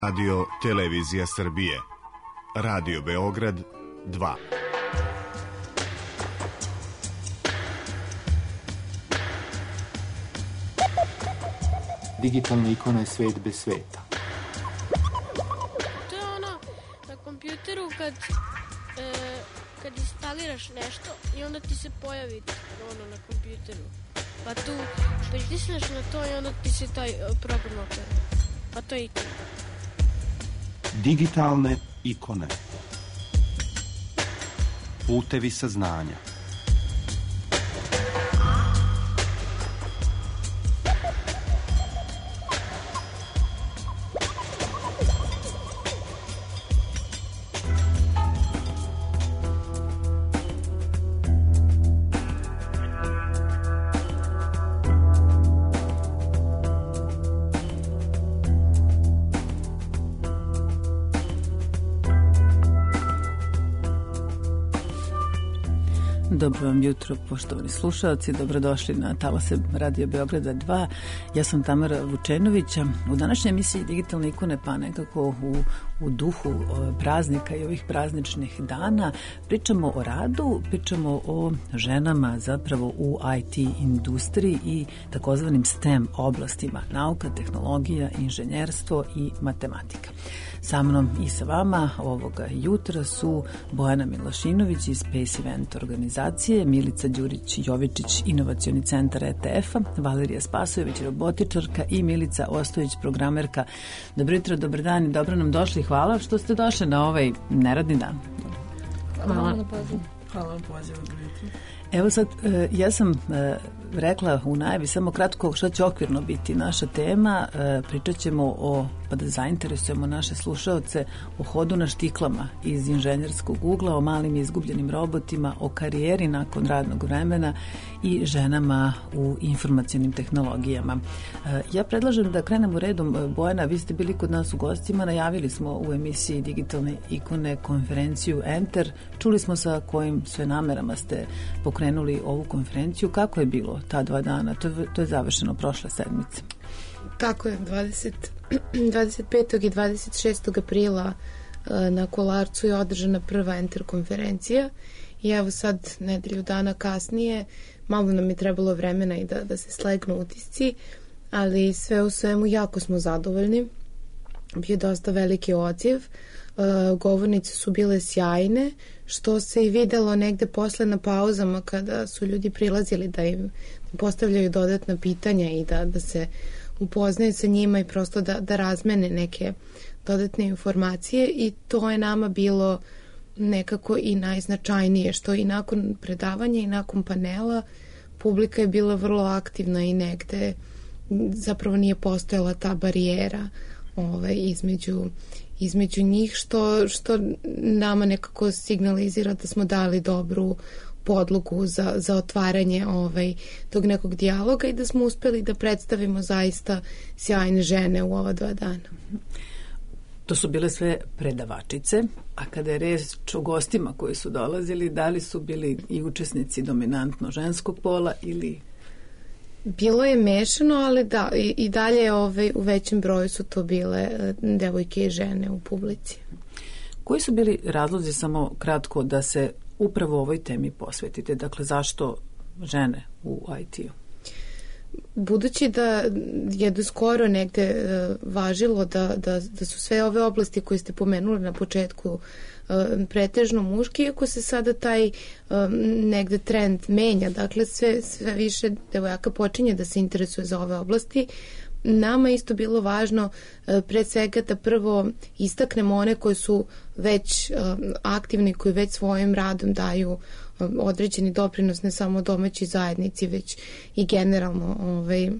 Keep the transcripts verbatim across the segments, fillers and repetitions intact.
Radio Televizija Srbije. Radio Beograd dva. Digitalna ikona je svet bez sveta. To je ono na kompjuteru kad, e, kad instaliraš nešto i onda ti se pojavi ono na kompjuteru. Pa tu pritisneš na to i onda ti se taj program otvara. Pa to je ikona. Digitalne ikone. Putevi saznanja. Dobro vam jutro, poštovani slušalci, dobrodošli na talase Radio Beograda dva. Ja sam Tamara Vučenovića. U današnjoj emisiji Digitalne ikone, pa nekako u, u duhu praznika i ovih prazničnih dana, pričamo o radu, pričamo o ženama zapravo u I T industriji i takozvanim STEM oblastima, nauka, tehnologija, inženjerstvo i matematika. Sa mnom i sa vama ovoga jutra su Bojana Milošinović iz Space Event organizacije, Milica Đurić-Jovičić, Inovacioni centar E T F-a, Valerija Spasojević, robotičarka i Milica Ostojić, programerka. Dobro jutro, dobar dan i dobro nam došli. Hvala što ste došli na ovaj neradni dan. Hvala na pozivu. Hvala na pozivu. Evo sad, ja sam rekla u najavi samo kratko šta će okvirno biti naša tema. Pričat ćemo o, pa da zainteresujemo naše slušaoce, o hodu na štiklama iz inženjerskog ugla, o malim izgubljenim robotima, o karijeri nakon radnog vremena i ženama u informacionim tehnologijama. Ja predlažem da krenemo redom. Bojana, vi ste bili kod nas u gostima, najavili smo u emisiji Digitalne ikone konferenciju Enter. Čuli smo sa kojim sve namerama ste pokrenuli ovu konferenciju. Kako je bilo ta dva dana? To je, to je završeno prošle sedmice. Tako je, dvadeset, dvadeset petog i dvadeset šestog aprila na Kolarcu je održana prva Enter konferencija i evo sad nedelju dana kasnije malo nam je trebalo vremena i da, da se slegnu utisci, ali sve u svemu jako smo zadovoljni. Bio je dosta veliki odziv. Uh, govornice su bile sjajne, što se i videlo negde posle na pauzama kada su ljudi prilazili da im postavljaju dodatna pitanja i da, da se upoznaju sa njima i prosto da, da razmene neke dodatne informacije, i to je nama bilo nekako i najznačajnije, što i nakon predavanja i nakon panela publika je bila vrlo aktivna i negde zapravo nije postojala ta barijera ovaj, između između njih, što, što nama nekako signalizira da smo dali dobru podlogu za, za otvaranje ovaj, tog nekog dijaloga i da smo uspeli da predstavimo zaista sjajne žene u ova dva dana. To su bile sve predavačice, a kada je reč o gostima koji su dolazili, da li su bili i učesnici dominantno ženskog pola ili... Bilo je mešano, ali da, i, i dalje ovaj, u većem broju su to bile devojke i žene u publici. Koji su bili razlozi, samo kratko, da se upravo ovoj temi posvetite? Dakle, zašto žene u I T-u? Budući da je do skoro negde uh, važilo da, da, da su sve ove oblasti koje ste pomenuli na početku uh, pretežno muški, iako se sada taj um, negde trend menja, dakle sve, sve više devojaka počinje da se interesuje za ove oblasti. Nama je isto bilo važno uh, pre svega da prvo istaknemo one koji su već uh, aktivni, koji već svojim radom daju određeni doprinos ne samo domaćoj zajednici, već i generalno ovaj,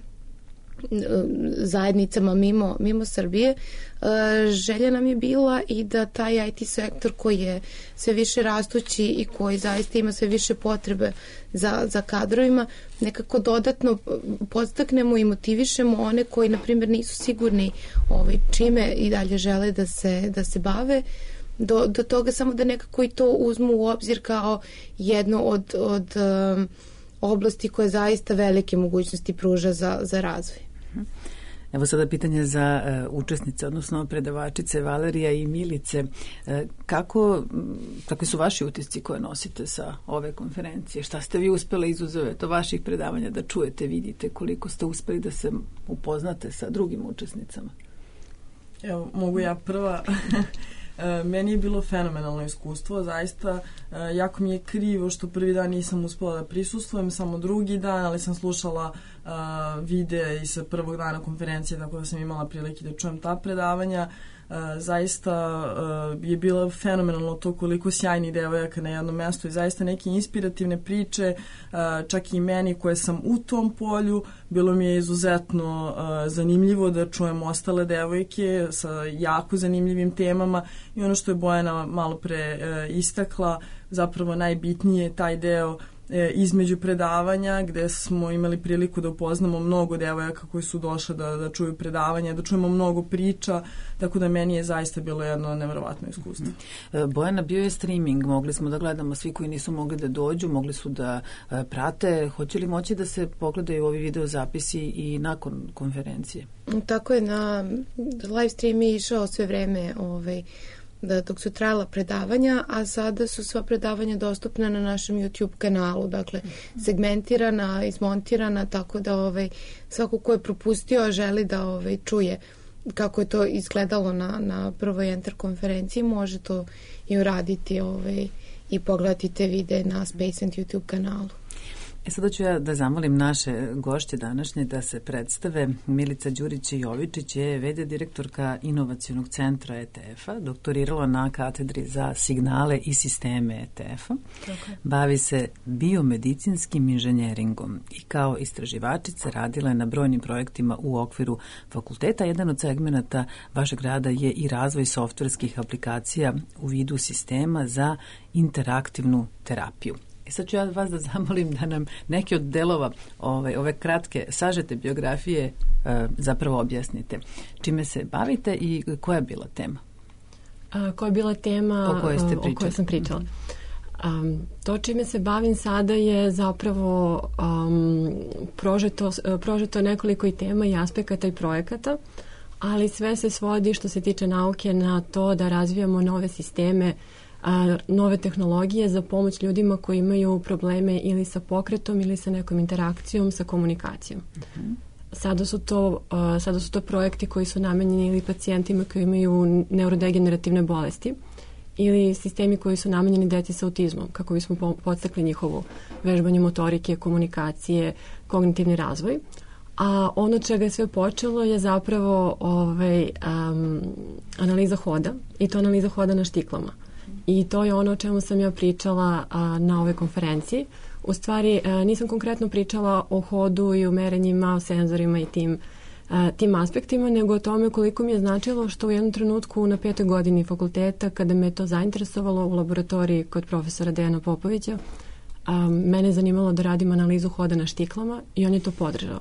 zajednicama mimo, mimo Srbije. Želja nam je bila i da taj I T sektor koji je sve više rastući i koji zaista ima sve više potrebe za, za kadrovima, nekako dodatno podstaknemo i motivišemo one koji, na primjer, nisu sigurni ovaj, čime i dalje žele da se, da se bave, Do, do toga samo da nekako i to uzmu u obzir kao jedno od, od um, oblasti koje zaista velike mogućnosti pruža za, za razvoj. Evo sada pitanje za uh, učesnice, odnosno predavačice Valerija i Milice. Uh, kako, kakvi su vaši utisci koje nosite sa ove konferencije? Šta ste vi uspjeli izuzev to vaših predavanja da čujete, vidite, koliko ste uspjeli da se upoznate sa drugim učesnicama? Evo, mogu ja prva. Meni je bilo fenomenalno iskustvo, zaista jako mi je krivo što prvi dan nisam uspela da prisustvujem, samo drugi dan, ali sam slušala uh, videa i sa prvog dana konferencije, tako da sam imala prilike da čujem ta predavanja. Uh, zaista uh, je bilo fenomenalno to koliko sjajnih devojaka na jednom mjestu i zaista neke inspirativne priče, uh, čak i meni koje sam u tom polju, bilo mi je izuzetno uh, zanimljivo da čujem ostale devojke sa jako zanimljivim temama i ono što je Bojana malo pre uh, istakla, zapravo najbitnije je taj deo između predavanja gde smo imali priliku da upoznamo mnogo devojaka koji su došle da, da čuju predavanja, da čujemo mnogo priča, tako da meni je zaista bilo jedno nevjerovatno iskustvo. Mm-hmm. Bojana, bio je streaming, mogli smo da gledamo, svi koji nisu mogli da dođu, mogli su da uh, prate. Hoće li moći da se pogledaju ovi video zapisi i nakon konferencije? Tako je, na live stream je išao sve vreme ovaj, da dok su trajala predavanja, a sada su sva predavanja dostupna na našem YouTube kanalu, dakle segmentirana, izmontirana, tako da ovaj, svako ko je propustio, a želi da ovaj, čuje kako je to izgledalo na, na prvoj Enter konferenciji, može to i uraditi ovaj, i pogledati te videe na Space and YouTube kanalu. E sada ću ja da zamolim naše gošće današnje da se predstave. Milica Đurić-Jovičić je ve de direktorka Inovacionog centra E T F-a, doktorirala na katedri za signale i sisteme E T F-a. Okay. Bavi se biomedicinskim inženjeringom i kao istraživačica radila je na brojnim projektima u okviru fakulteta. Jedan od segmenata vašeg rada je i razvoj softverskih aplikacija u vidu sistema za interaktivnu terapiju. I sad ću ja vas da zamolim da nam neki od delova ove, ove kratke sažete biografije e, zapravo objasnite. Čime se bavite i koja je bila tema? A, koja je bila tema o kojoj, ste o kojoj sam pričala? Um, to čime se bavim sada je zapravo um, prožeto, prožeto nekoliko i tema i aspekata i projekata, ali sve se svodi što se tiče nauke na to da razvijamo nove sisteme, a, nove tehnologije za pomoć ljudima koji imaju probleme ili sa pokretom ili sa nekom interakcijom, sa komunikacijom. Uh-huh. Sada su to, uh, sada su to projekti koji su namenjeni ili pacijentima koji imaju neurodegenerativne bolesti ili sistemi koji su namenjeni deci sa autizmom, kako bismo po- podstakli njihovu vežbanje motorike, komunikacije, kognitivni razvoj. A ono čega je sve počelo je zapravo ovaj, um, analiza hoda i to analiza hoda na štiklama. I to je ono o čemu sam ja pričala a, na ovoj konferenciji. U stvari a, nisam konkretno pričala o hodu i o merenjima, o senzorima i tim, a, tim aspektima, nego o tome koliko mi je značilo što u jednom trenutku na petoj godini fakulteta, kada me to zainteresovalo u laboratoriji kod profesora Dejana Popovića, a, mene je zanimalo da radim analizu hoda na štiklama i on je to podržao.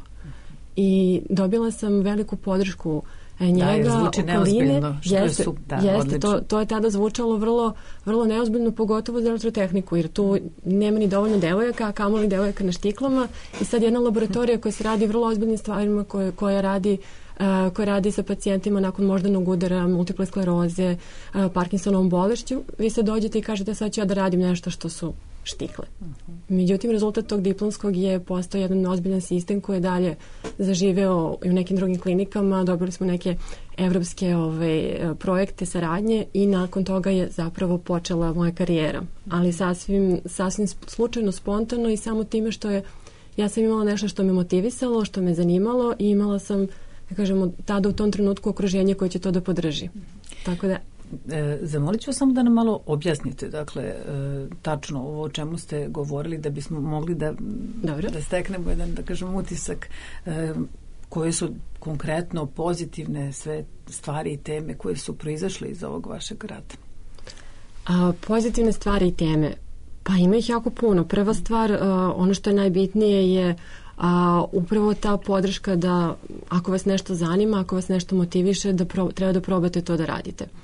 I dobila sam veliku podršku njega, da, zvuči neozbiljno, što jeste, je su, da, jeste, to, to je tada zvučalo vrlo, vrlo neozbiljno, pogotovo za elektrotehniku, jer tu nema ni dovoljno devojaka, a kamoli devojaka na štiklama i sad jedna laboratorija koja se radi vrlo ozbiljnim stvarima, koje, koja radi Uh, koja radi sa pacijentima nakon moždanog udara, multiple skleroze, uh, Parkinsonovom bolešću, vi se dođete i kažete sad ću ja da radim nešto što su štikle. Uh-huh. Međutim, rezultat tog diplomskog je postao jedan ozbiljan sistem koji je dalje zaživeo i u nekim drugim klinikama, dobili smo neke evropske ove, projekte saradnje i nakon toga je zapravo počela moja karijera. Ali sasvim, sasvim slučajno, spontano i samo time što je, ja sam imala nešto što me motivisalo, što me zanimalo i imala sam, da kažemo, tada u tom trenutku okruženje koje će to da podrži. Tako da... E, zamolit ću samo da nam malo objasnite, dakle, e, tačno ovo o čemu ste govorili, da bismo mogli da, da steknemo jedan, da kažem, utisak e, koje su konkretno pozitivne sve stvari i teme koje su proizašle iz ovog vašeg rada. A, pozitivne stvari i teme? Pa ima ih jako puno. Prva stvar, a, ono što je najbitnije je a upravo ta podrška da ako vas nešto zanima, ako vas nešto motiviše, da pro, treba da probate to da radite.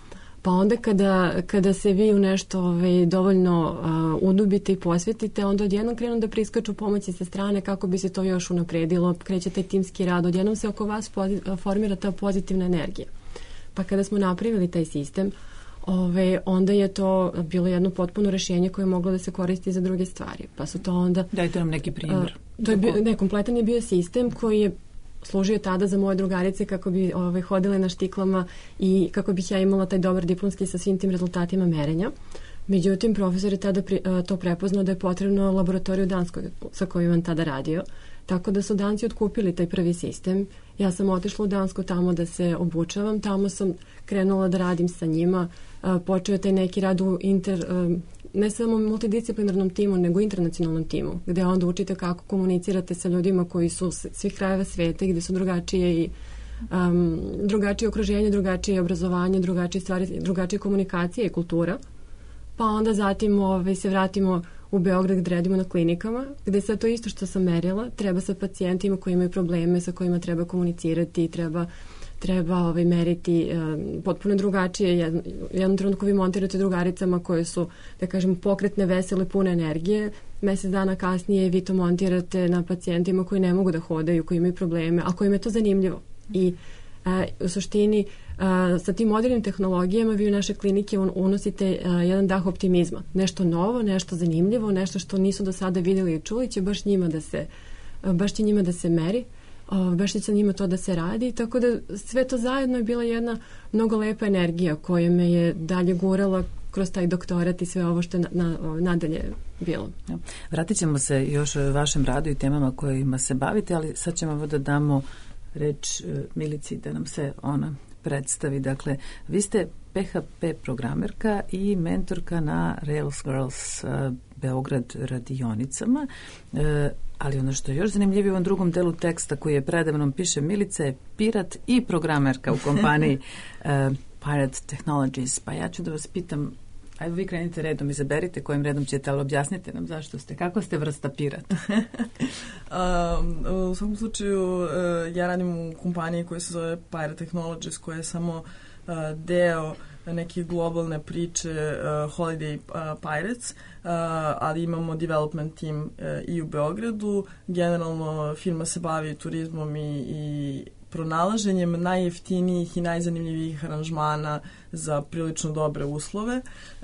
Pa onda kada, kada se vi u nešto ovaj, dovoljno uh, udubite i posvetite, onda odjednom krenu da priskaču pomoći sa strane kako bi se to još unapredilo, kreće taj timski rad, odjednom se oko vas pozit, formira ta pozitivna energija. Pa kada smo napravili taj sistem, ove, onda je to bilo jedno potpuno rešenje koje je moglo da se koristi za druge stvari. Pa su to onda... Dajte nam neki primjer. Uh, to je bio, ne, kompletan je bio sistem koji je služio tada za moje drugarice kako bi ove, hodile na štiklama i kako bih ja imala taj dobar diplomski sa svim tim rezultatima merenja. Međutim, profesor je tada pri, uh, to prepoznao da je potrebno laboratoriju u Danskoj sa kojim on tada radio. Tako da su Danci otkupili taj prvi sistem. Ja sam otišla u Dansku tamo da se obučavam, tamo sam krenula da radim sa njima, počeo je taj neki rad u inter, ne samo multidisciplinarnom timu, nego internacionalnom timu, gde onda učite kako komunicirate sa ljudima koji su svih krajeva sveta i gde su drugačije i um, drugačije okruženje, drugačije obrazovanje, drugačije stvari, drugačije komunikacije i kultura. Pa onda zatim ovaj, se vratimo u Beograd gde radimo na klinikama, gde sve to isto što sam merila, treba sa pacijentima koji imaju probleme, sa kojima treba komunicirati, treba, treba ovaj, meriti um, potpuno drugačije. Jedno, jednom trenutku vi montirate drugaricama koje su, da kažem, pokretne, vesele, pune energije. Mesec dana kasnije vi to montirate na pacijentima koji ne mogu da hodaju, koji imaju probleme, a kojima je to zanimljivo. I a, u suštini a, sa tim modernim tehnologijama vi u naše klinike un, unosite a, jedan dah optimizma. Nešto novo, nešto zanimljivo, nešto što nisu do sada vidjeli i čuli će baš njima da se, a, baš će njima da se meri, a, baš će njima to da se radi. Tako da sve to zajedno je bila jedna mnogo lepa energija koja me je dalje gurala kroz taj doktorat i sve ovo što je na, na, nadalje bilo. Ja. Vratit ćemo se još vašem radu i temama kojima se bavite, ali sad ćemo da damo reč Milici da nam se ona predstavi. Dakle, vi ste P H P programerka i mentorka na Rails Girls uh, Beograd radionicama, uh, ali ono što je još zanimljivije u ovom drugom delu teksta koji je predavnom piše Milica je pirat i programerka u kompaniji uh, Pirate Technologies. Pa ja ću da vas pitam, ajde vi krenite redom, izaberite kojim redom ćete, ali objasnite nam zašto ste, kako ste vrsta pirata? um, u svakom slučaju, uh, ja radim u kompaniji koja se zove Pirate Technologies, koja je samo uh, deo neke globalne priče uh, Holiday uh, Pirates, uh, ali imamo development team uh, i u Beogradu. Generalno firma se bavi turizmom i, i pronalaženjem najjeftinijih i najzanimljivijih aranžmana za prilično dobre uslove.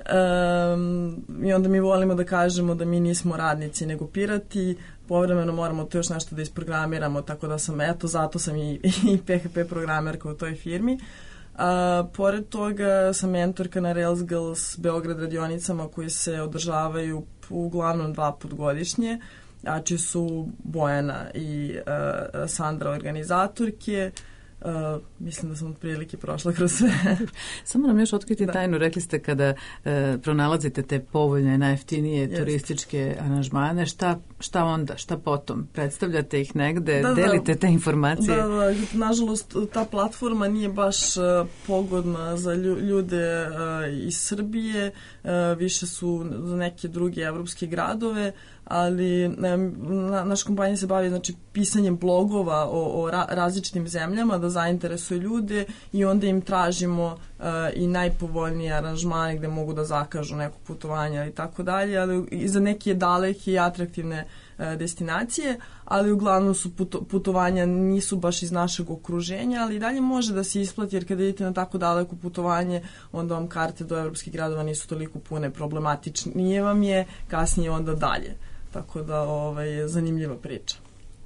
Um, I onda mi volimo da kažemo da mi nismo radnici nego pirati, povremeno moramo to još nešto da isprogramiramo, tako da sam, eto, zato sam i, i P H P programerka u toj firmi. Uh, pored toga sam mentorka na Rails Girls Beograd radionicama koje se održavaju uglavnom dva put godišnje, a čiji su Bojana i uh, Sandra organizatorke. Uh, mislim da sam otprilike prošla kroz sve. Samo nam još otkriti da. tajnu. Rekli ste kada uh, pronalazite te povoljne, najjeftinije Jest. turističke aranžmane, šta, šta onda, šta potom? Predstavljate ih negde, da, delite da, te informacije? Da, da, nažalost ta platforma nije baš uh, pogodna za ljude uh, iz Srbije, uh, više su za neke druge evropske gradove, ali na, naša kompanija se bavi, znači, pisanjem blogova o, o ra, različitim zemljama da zainteresuje ljude i onda im tražimo uh, i najpovoljnije aranžmane gde mogu da zakažu neko putovanje i tako dalje, ali i za neke daleke i atraktivne uh, destinacije, ali uglavnom su puto, putovanja nisu baš iz našeg okruženja, ali i dalje može da se isplati, jer kada idete na tako daleko putovanje, onda vam karte do evropskih gradova nisu toliko pune, problematičnije vam je, kasnije onda dalje. Tako da, ovaj, zanimljiva priča.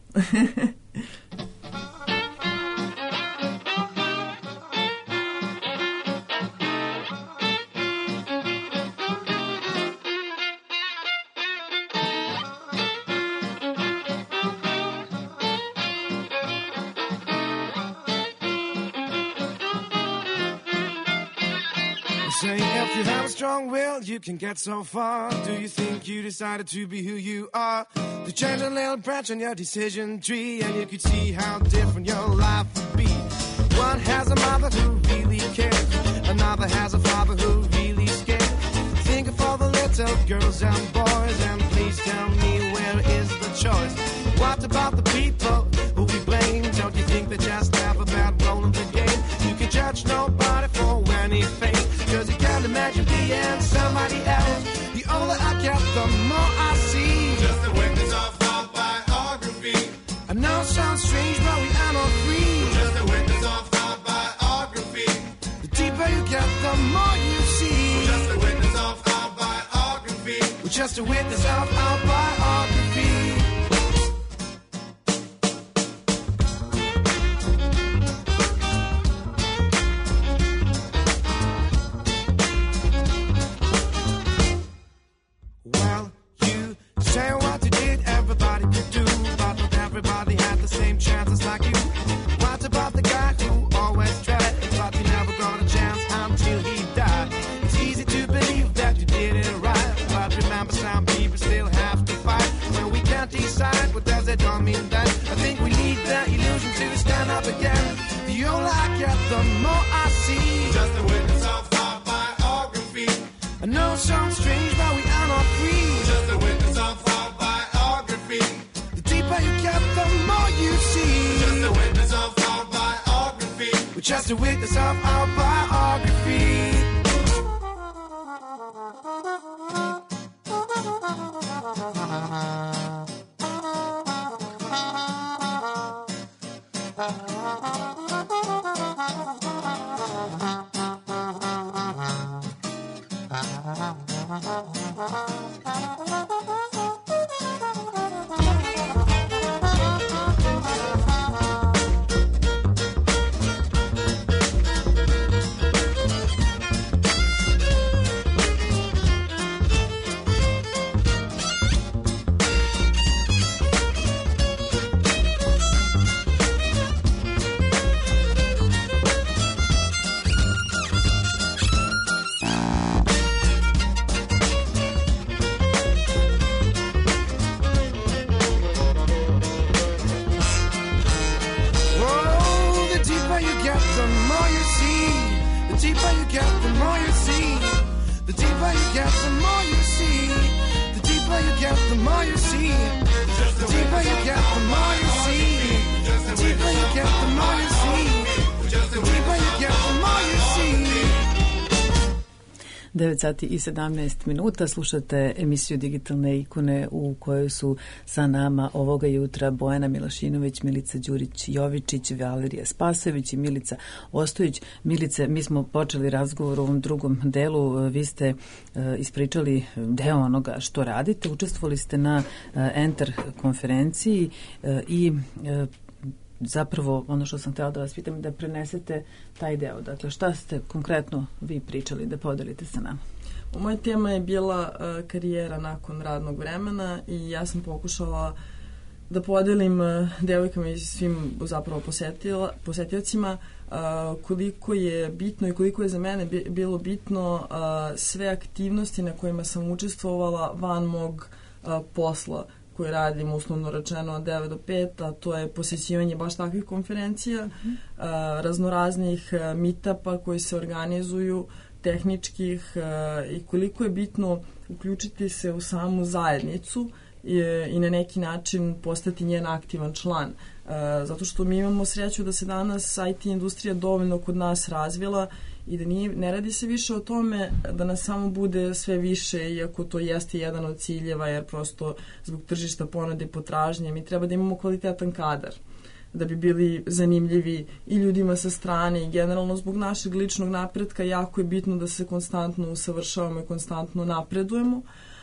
Say if you have a strong will, you can get so far. Do you think you decided to be who you are? To change a little branch on your decision tree, and you could see how different your life would be. One has a mother who really cares, another has a father who really scares. Think of all the little girls and boys, and please tell me, where is the choice? What about the people who we blame? Don't you think they just have a bad role in the game? You can judge nobody for anything, cause you imagine being somebody else. The older I get, the more I see. Just a witness of our biography. I know it sounds strange, but we are not free. Just a witness of our biography. The deeper you get, the more you see. Just a witness of our biography. We're just a witness of our biography. Well, you say what you did, everybody could do, but not everybody had the same chances like you. What about the guy who always tried, but he never got a chance until he died? It's easy to believe that you did it right, but remember some people still have to fight. When we can't decide, what does it all mean then? I think we need the illusion to stand up again. The older I get, the more I see. Just a witness of our biography. I know it sounds strange, but we are not free. Just a witness of our biography. The deeper you get, the more you see. Just a witness of our biography. We're just a witness of our biography. devet sati i sedamnaest minuta, slušate emisiju Digitalne ikone u kojoj su sa nama ovoga jutra Bojana Milošinović, Milica Đurić-Jovičić, Valerija Spasojević i Milica Ostojić. Milice, mi smo počeli razgovor u ovom drugom delu, vi ste uh, ispričali deo onoga što radite, učestvovali ste na uh, Enter konferenciji uh, i uh, zapravo ono što sam htjela da vas pitam da prenesete taj deo. Dakle, šta ste konkretno vi pričali da podelite sa nama? Moja tema je bila uh, karijera nakon radnog vremena i ja sam pokušala da podelim uh, devojkama i svim zapravo posetila, posetiocima uh, koliko je bitno i koliko je za mene bi, bilo bitno uh, sve aktivnosti na kojima sam učestvovala van mog uh, posla koje radim uslovno rečeno od devet do pet, a to je posjećivanje baš takvih konferencija, mm-hmm. a, raznoraznih a, meetupa koji se organizuju, tehničkih a, i koliko je bitno uključiti se u samu zajednicu i, i na neki način postati njen aktivan član. A, zato što mi imamo sreću da se danas I T industrija dovoljno kod nas razvila i da nije, ne radi se više o tome da nas samo bude sve više, iako to jeste jedan od ciljeva, jer prosto zbog tržišta ponude i potražnje mi treba da imamo kvalitetan kadar da bi bili zanimljivi i ljudima sa strane i generalno zbog našeg ličnog napretka jako je bitno da se konstantno usavršavamo i konstantno napredujemo,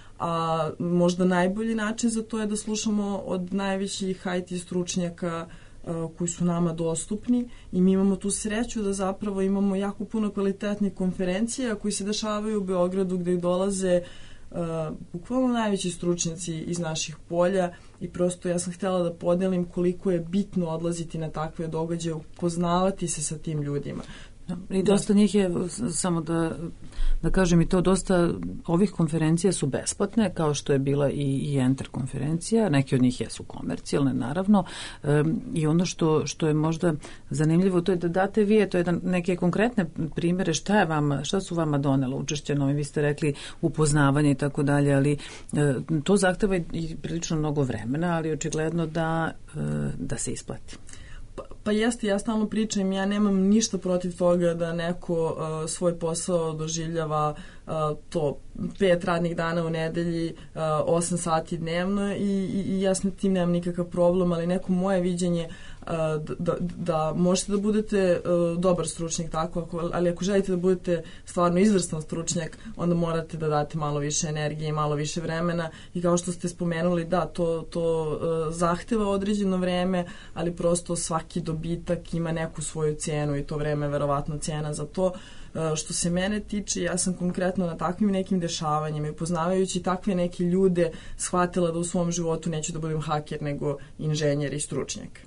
a možda najbolji način za to je da slušamo od najvećih I T stručnjaka koji su nama dostupni i mi imamo tu sreću da zapravo imamo jako puno kvalitetnih konferencija koji se dešavaju u Beogradu gde dolaze uh, bukvalno najveći stručnjaci iz naših polja i prosto ja sam htjela da podelim koliko je bitno odlaziti na takve događaje, upoznavati se sa tim ljudima. I dosta da. njih je, samo da, da kažem i to, dosta ovih konferencija su besplatne, kao što je bila i, i Enter konferencija, neki od njih jesu komercijalne, naravno, um, i ono što, što je možda zanimljivo, to je da date vi, to je da neke konkretne primjere, šta je vama, šta su vama donelo učešće, no vi ste rekli upoznavanje i tako dalje, ali uh, to zahteva i prilično mnogo vremena, ali očigledno da, uh, da se isplati. Pa jeste, ja stalno pričam, ja nemam ništa protiv toga da neko uh, svoj posao doživljava uh, to pet radnih dana u nedelji, uh, osam sati dnevno i, i, i ja s tim nemam nikakav problem, ali neko moje viđenje uh, da, da možete da budete uh, dobar stručnjak, tako, ako, ali ako želite da budete stvarno izvrstan stručnjak, onda morate da date malo više energije i malo više vremena i kao što ste spomenuli, da, to, to uh, zahteva određeno vreme, ali prosto svaki dobitak ima neku svoju cijenu i to vreme je verovatno cijena za to. Što se mene tiče, ja sam konkretno na takvim nekim dešavanjima i poznavajući takve neke ljude shvatila da u svom životu neću da budem haker, nego inženjer i stručnjak.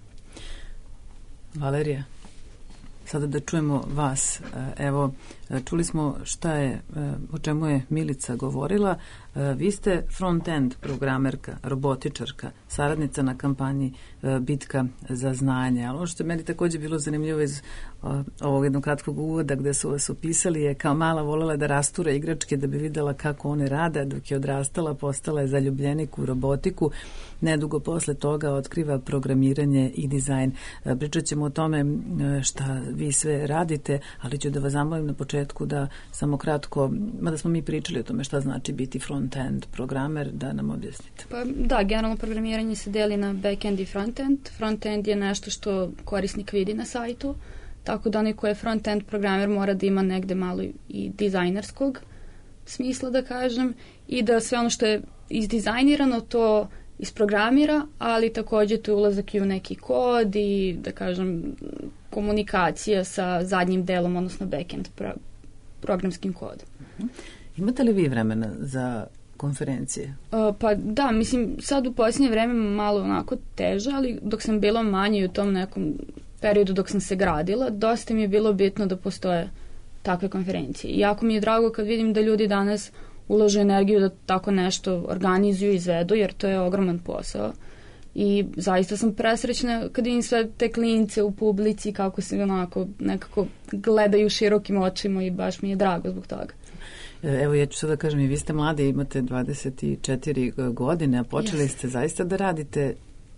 Valerija, sada da čujemo vas. Evo, čuli smo šta je, o čemu je Milica govorila. Vi ste front-end programerka, robotičarka, saradnica na kampanji Bitka za znanje. Ali ono što je meni također bilo zanimljivo iz ovog jednog kratkog uvoda gde su vas opisali je kao mala volela da rastura igračke da bi videla kako one rade, dok je odrastala postala je zaljubljenik u robotiku. Nedugo posle toga otkriva programiranje i dizajn. Pričat ćemo o tome šta vi sve radite, ali ću da vas zamolim na početku da samo kratko, mada smo mi pričali o tome šta znači biti front-end programer, da nam objasnite. Pa da, generalno programiranje se deli na back-end i front-end. Front-end je nešto što korisnik vidi na sajtu, tako da onaj ko je front-end programer mora da ima negde malo i dizajnerskog smisla, da kažem, i da sve ono što je izdizajnirano to isprogramira, ali također to je ulazak i u neki kod i, da kažem, komunikacija sa zadnjim delom, odnosno back-end pro- programskim kodom. Uh-huh. Imate li vi vremena za konferencije? Uh, pa da, mislim, sad u posljednje vreme malo onako teže, ali dok sam bila manje u tom nekom periodu dok sam se gradila, dosta mi je bilo bitno da postoje takve konferencije. I jako mi je drago kad vidim da ljudi danas ulažu energiju da tako nešto organizuju i izvedu, jer to je ogroman posao. I zaista sam presrećna kad vidim sve te klince u publici, kako se onako nekako gledaju širokim očima i baš mi je drago zbog toga. Evo, ja ću sada da kažem, i vi ste mladi, imate dvadeset četiri godine, a počeli yes. ste zaista da radite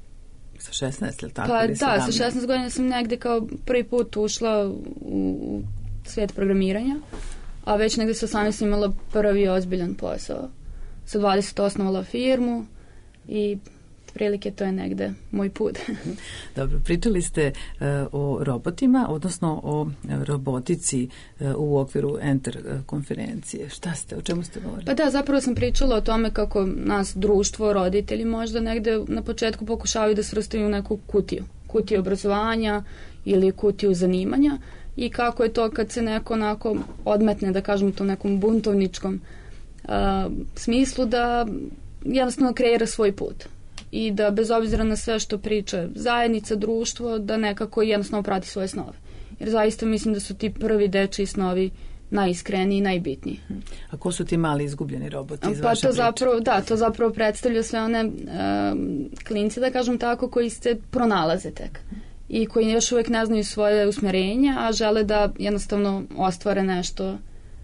sa šesnaest, ili tako? Pa ili da, sa šesnaest godina sam negde kao prvi put ušla u, u svijet programiranja, a već negde sa osamnaest sam imala prvi ozbiljan posao. Sa dvadeset osnovala firmu i prilike to je negde moj put. Dobro, pričali ste uh, o robotima, odnosno o robotici uh, u okviru Enter uh, konferencije. Šta ste, o čemu ste govorili? Pa da, zapravo sam pričala o tome kako nas društvo, roditelji možda negde na početku pokušavaju da svrstaju u neku kutiju. Kutiju obrazovanja ili kutiju zanimanja i kako je to kad se neko onako odmetne, da kažem, u tom nekom buntovničkom uh, smislu da jednostavno kreira svoj put. I da bez obzira na sve što priča zajednica, društvo, da nekako jednostavno prati svoje snove. Jer zaista mislim da su ti prvi dečiji snovi najiskreniji i najbitniji. A ko su ti mali izgubljeni roboti iz pa vaše to priče? Zapravo, da, to zapravo predstavlja sve one um, klinci, da kažem tako, koji se pronalaze tek. I koji još uvijek ne znaju svoje usmjerenja, a žele da jednostavno ostvare nešto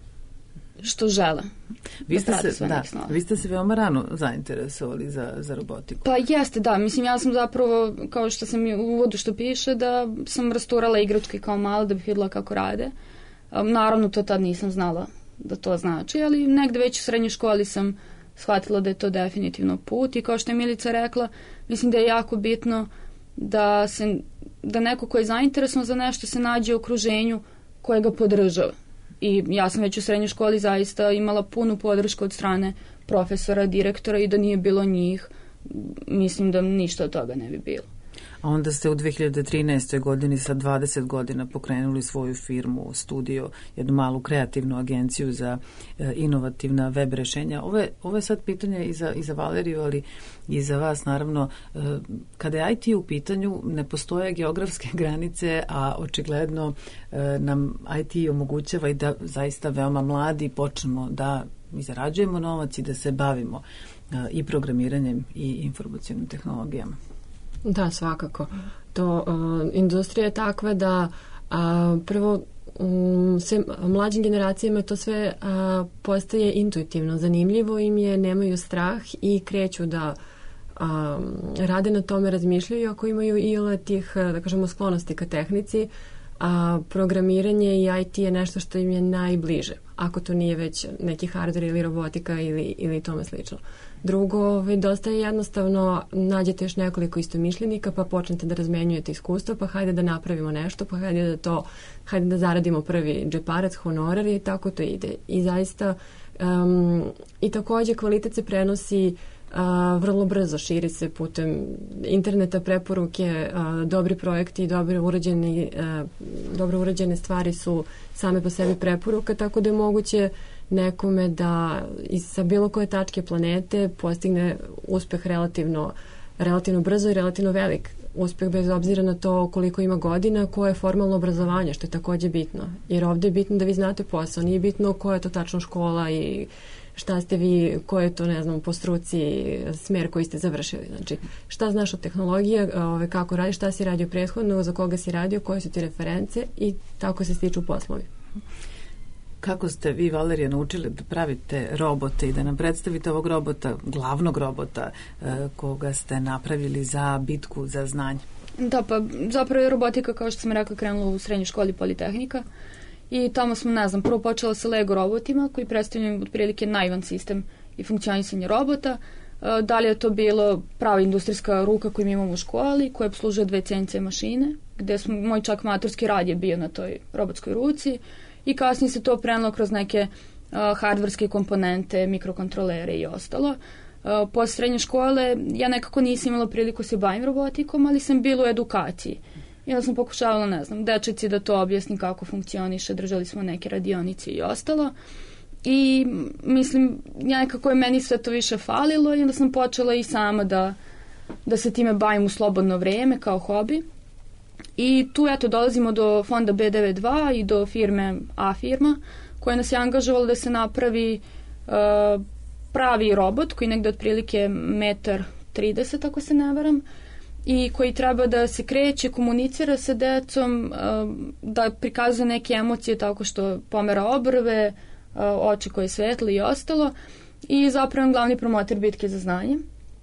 što žele. Vi ste, se, da, vi ste se veoma rano zainteresovali za, za robotiku. Pa jeste, da. Mislim, ja sam zapravo, kao što sam u uvodu što piše, da sam rasturala igračke kao mala da bih vidjela kako rade. Um, naravno, to tad nisam znala da to znači, ali negde već u srednjoj školi sam shvatila da je to definitivno put i kao što je Milica rekla, mislim da je jako bitno da, se, da neko ko je zainteresovan za nešto se nađe u okruženju koje ga podržava. I ja sam već u srednjoj školi zaista imala punu podršku od strane profesora, direktora i da nije bilo njih, mislim da ništa od toga ne bi bilo. A onda ste u dve hiljade trinaestoj godini sa dvadeset godina pokrenuli svoju firmu, studio, jednu malu kreativnu agenciju za e, inovativna web rešenja. Ovo je, ovo je sad pitanje i za, i za Valeriju, ali i za vas naravno. E, kada je I T u pitanju, ne postoje geografske granice, a očigledno e, nam I T omogućava i da zaista veoma mladi počnemo da i zarađujemo novac i da se bavimo e, i programiranjem i informacionim tehnologijama. Da, svakako. To uh, industrija je takva da uh, prvo um, sve mlađim generacijama to sve uh, postaje intuitivno, zanimljivo im je, nemaju strah i kreću da um, rade na tome, razmišljaju, ako imaju i tih, da kažemo, sklonosti ka tehnici, a programiranje i I T je nešto što im je najbliže, ako to nije već neki hardware ili robotika ili, ili tome slično. Drugo, ovaj, dosta je jednostavno, nađete još nekoliko istomišljenika, pa počnete da razmenjujete iskustva, pa hajde da napravimo nešto, pa hajde da to, hajde da zaradimo prvi džeparac, honorar i tako to ide. I zaista, um, i takođe kvalitet se prenosi a, vrlo brzo, širi se putem interneta, preporuke, a, dobri projekti i dobro urađeni, a, dobro urađene stvari su same po sebi preporuka, tako da je moguće nekome da iz, sa bilo koje tačke planete postigne uspeh relativno, relativno brzo i relativno velik. Uspeh bez obzira na to koliko ima godina, koje je formalno obrazovanje, što je takođe bitno. Jer ovde je bitno da vi znate posao, nije bitno koja je to tačno škola i šta ste vi, ko je to, ne znam, po struci smer koji ste završili. Znači, šta znaš od tehnologije, ove, kako radiš, šta si radio prethodno, za koga si radio, koje su ti reference i tako se stiču poslovi. Kako ste vi, Valerija, naučili da pravite robote i da nam predstavite ovog robota, glavnog robota eh, koga ste napravili za bitku za znanje? Da, pa zapravo je robotika, kao što sam rekla, krenula u srednjoj školi Politehnika i tamo smo, ne znam, prvo počela sa Lego robotima koji predstavljaju otprilike naivan sistem i funkcionisanje robota. E, dalje je to bilo prava industrijska ruka koju mi imamo u školi, koja obslužuje dve C N C mašine, gde smo, moj čak maturski rad je bio na toj robotskoj ruci. I kasnije se to prenelo kroz neke uh, hardverske komponente, mikrokontrolere i ostalo. Uh, posle srednje škole ja nekako nisam imala priliku se bavim robotikom, ali sam bila u edukaciji. I onda sam pokušavala, ne znam, dečici da to objasnim kako funkcioniše, držali smo neke radionice i ostalo. I mislim, ja nekako je meni sve to više falilo i onda sam počela i sama da, da se time bavim u slobodno vreme kao hobi. I tu, eto, dolazimo do fonda B devedeset dva i do firme A firma, koja nas je angažovala da se napravi uh, pravi robot, koji negde otprilike metar trideset, ako se ne varam, i koji treba da se kreće, komunicira sa decom, uh, da prikazuje neke emocije tako što pomera obrve, uh, oči koje svetle i ostalo. I zapravo glavni promoter bitke za znanje.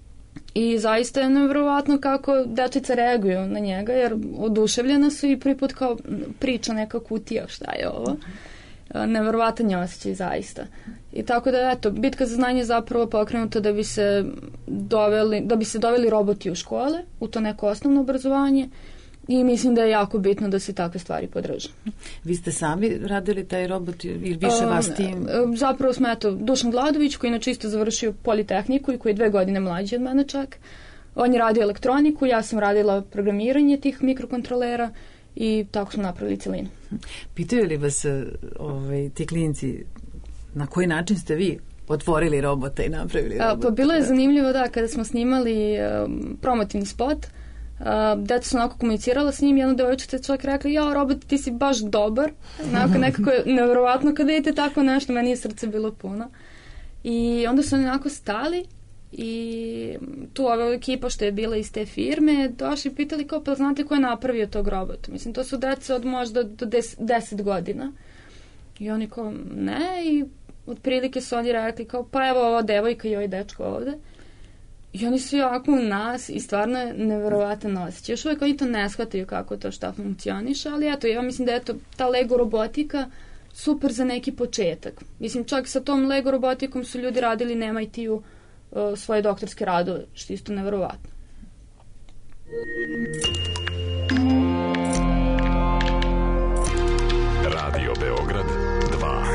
I zaista je nevjerovatno kako dečice reaguju na njega, jer oduševljena su i prvi put kao priča neka kutija, šta je ovo. Nevjerovatan je osjećaj zaista. I tako da, eto, bitka za znanje je zapravo pokrenuta da bi se doveli, da bi se doveli roboti u škole, u to neko osnovno obrazovanje. I mislim da je jako bitno da se takve stvari podrže. Vi ste sami radili taj robot ili više vas tim? Zapravo smo, eto, Dušan Gladović, koji je čisto završio Politehniku i koji je dve godine mlađi od mene čak. On je radio elektroniku, ja sam radila programiranje tih mikrokontrolera i tako smo napravili celinu. Pitaju li vas ovaj, ti klinci na koji način ste vi otvorili robota i napravili robota? Pa bilo je zanimljivo, da, kada smo snimali um, promotivni spot, Uh, deca su onako komunicirala s njim, jedna devojčica je čovjek rekla, ja, robot, ti si baš dobar. Onako, nekako je nevjerovatno kada vidite tako nešto, meni je srce bilo puno. I onda su oni onako stali i tu ova ekipa što je bila iz te firme došli i pitali kao, pa znate ko je napravio tog robota? Mislim, to su deca od možda do des, deset godina. I oni kao, ne, i otprilike su oni rekli kao, pa evo ova devojka i ovaj dečko ovde. I oni su jako u nas i stvarno je nevjerovatan osjećaj. Još uvijek oni to ne shvataju kako to šta funkcioniše, ali eto, ja mislim da je to ta Lego robotika super za neki početak. Mislim, čak sa tom Lego robotikom su ljudi radili na M I T-u uh, svoje doktorske radove, što je isto nevjerovatno. Radio Beograd dva.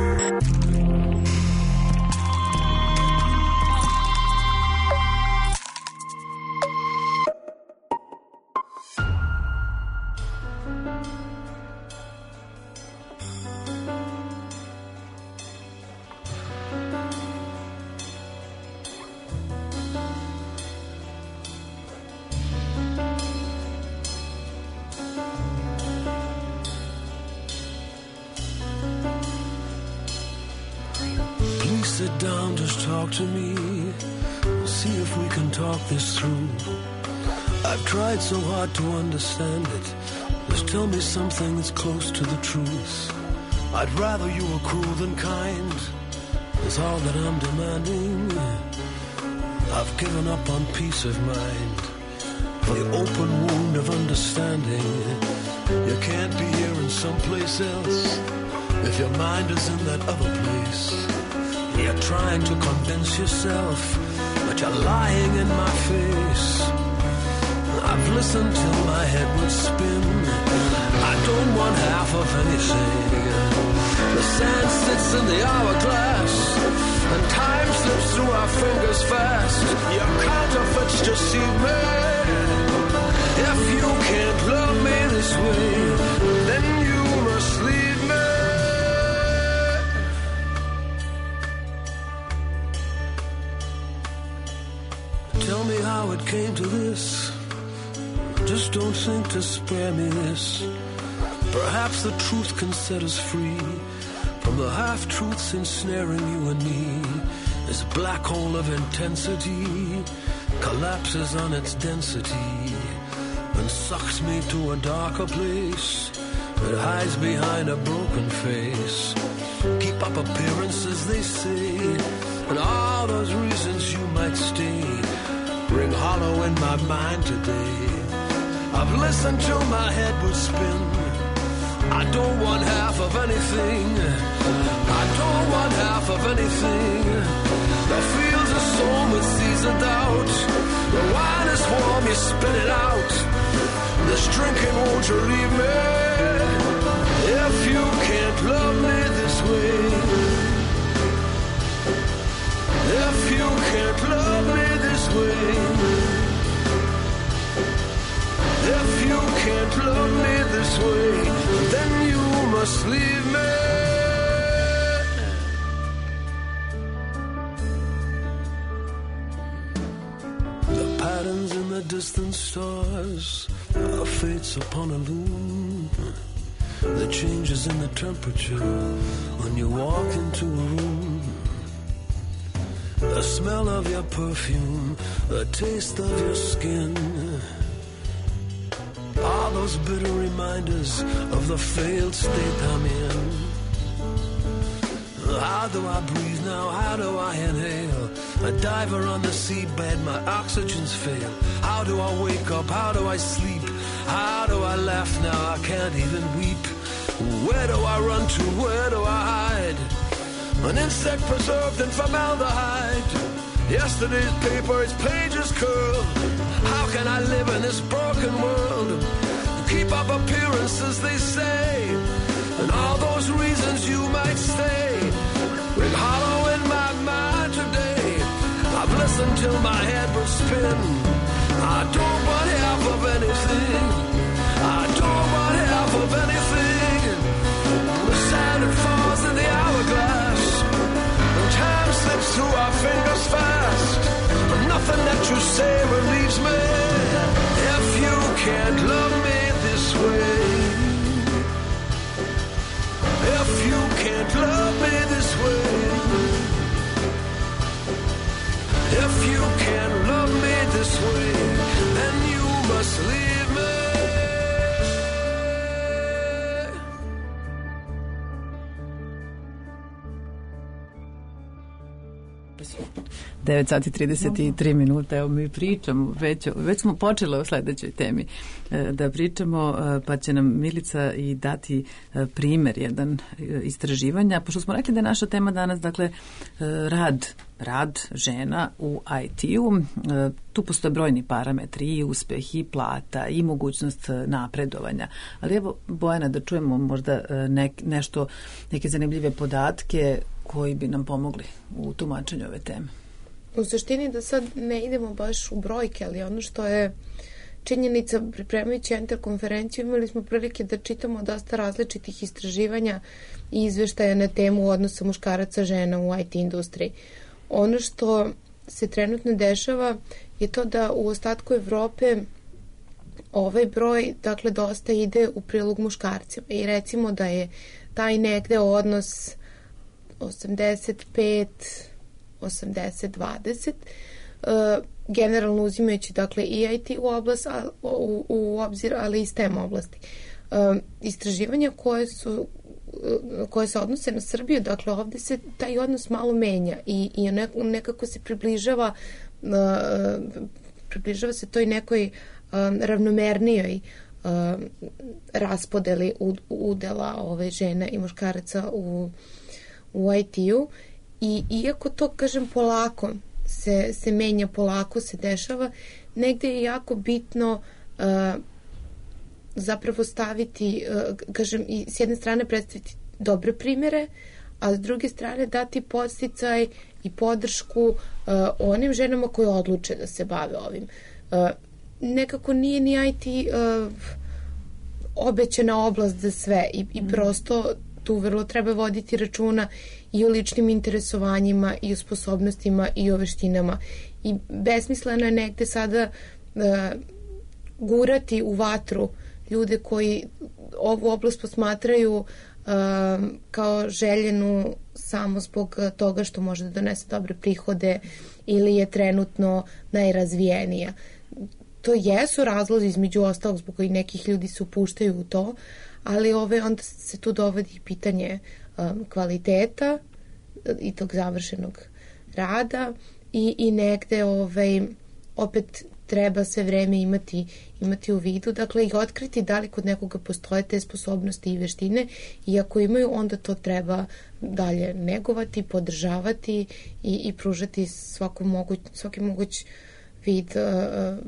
Sit down, just talk to me. We'll see if we can talk this through. I've tried so hard to understand it. Just tell me something that's close to the truth. I'd rather you were cruel than kind. That's all that I'm demanding. I've given up on peace of mind, the open wound of understanding. You can't be here in someplace else if your mind is in that other place. You're trying to convince yourself, but you're lying in my face. I've listened till my head would spin. I don't want half of anything. The sand sits in the hourglass, and time slips through our fingers fast. Your counterfeits deceive me. If you can't love me this way, then you must leave me. Tell me how it came to this. Just don't think to spare me this. Perhaps the truth can set us free from the half-truths ensnaring you and me. This black hole of intensity collapses on its density and sucks me to a darker place that hides behind a broken face. Keep up appearances, they say, and all those reasons you might stay ring hollow in my mind today. I've listened till my head would spin. I don't want half of anything. I don't want half of anything. The fields are sown with seasoned doubt. The wine is warm, you spit it out. This drinking, won't you leave me? If you can't love me this way, if you can't love me this way, if you can't love me this way, then you must leave me. The patterns in the distant stars are fates upon a loom. The changes in the temperature when you walk into a room. The smell of your perfume, the taste of your skin, all those bitter reminders of the failed state I'm in. How do I breathe now? How do I inhale? A diver on the seabed, my oxygen's fail. How do I wake up? How do I sleep? How do I laugh now? I can't even weep. Where do I run to? Where do I hide? An insect preserved in formaldehyde. Yesterday's paper, its pages curled. How can I live in this broken world? Keep up appearances, they say, and all those reasons you might stay ring hollow in my mind today. I've listened till my head would spin. I don't want half of anything. I don't want half of anything. The sand that falls in the hourglass, and time slips through our fingers fast. But nothing that you say relieves me. If you can't love me this way, if you can't love me this way, if you can't love me this way, then you must leave me. devet sati trideset tri minuta, evo mi pričamo, već, već smo počeli o sledećoj temi da pričamo, pa će nam Milica i dati primer jedan istraživanja, pošto smo rekli da je naša tema danas, dakle, rad, rad žena u I T-u. Tu postoje brojni parametri, i uspeh, i plata, i mogućnost napredovanja. Ali evo, Bojana, da čujemo možda nek, nešto, neke zanimljive podatke koji bi nam pomogli u tumačenju ove teme. U suštini da sad ne idemo baš u brojke, ali ono što je činjenica, pripremajući Enter konferenciju, imali smo prilike da čitamo dosta različitih istraživanja i izveštaja na temu odnosa muškaraca žena u I T industriji. Ono što se trenutno dešava je to da u ostatku Evrope ovaj broj, dakle, dosta ide u prilog muškarcima i recimo da je taj negde odnos osamdeset pet osamdeset dvadeset, uh, generalno uzimajući, dakle, i I T u, oblast, a, u, u obzir, ali i STEM oblasti. Uh, istraživanja koje su koje se odnose na Srbiju, dakle, ovde se taj odnos malo menja i, i nekako se približava uh, približava se toj nekoj uh, ravnomernijoj uh, raspodeli udela ove žena i muškaraca u, u I T-u i iako to, kažem, polako se, se menja, polako se dešava, negde je jako bitno uh, zapravo staviti, uh, kažem, i s jedne strane predstaviti dobre primere, a s druge strane dati podsticaj i podršku uh, onim ženama koje odluče da se bave ovim. Uh, nekako nije ni I T uh, obećana oblast za sve i, i prosto tu vrlo treba voditi računa i o ličnim interesovanjima i o sposobnostima i o veštinama. I besmisleno je negde sada uh, gurati u vatru ljude koji ovu oblast posmatraju Um, kao željenu samo zbog toga što može da donese dobre prihode ili je trenutno najrazvijenija. To jesu razlozi između ostalog zbog kojih nekih ljudi se upuštaju u to, ali ove, onda se tu dovodi pitanje um, kvaliteta i tog završenog rada i, i negde ovaj, opet treba sve vreme imati, imati u vidu, dakle i otkriti da li kod nekoga postoje te sposobnosti i veštine i ako imaju, onda to treba dalje negovati, podržavati i, i pružati svaku moguć, svaki moguć vid uh,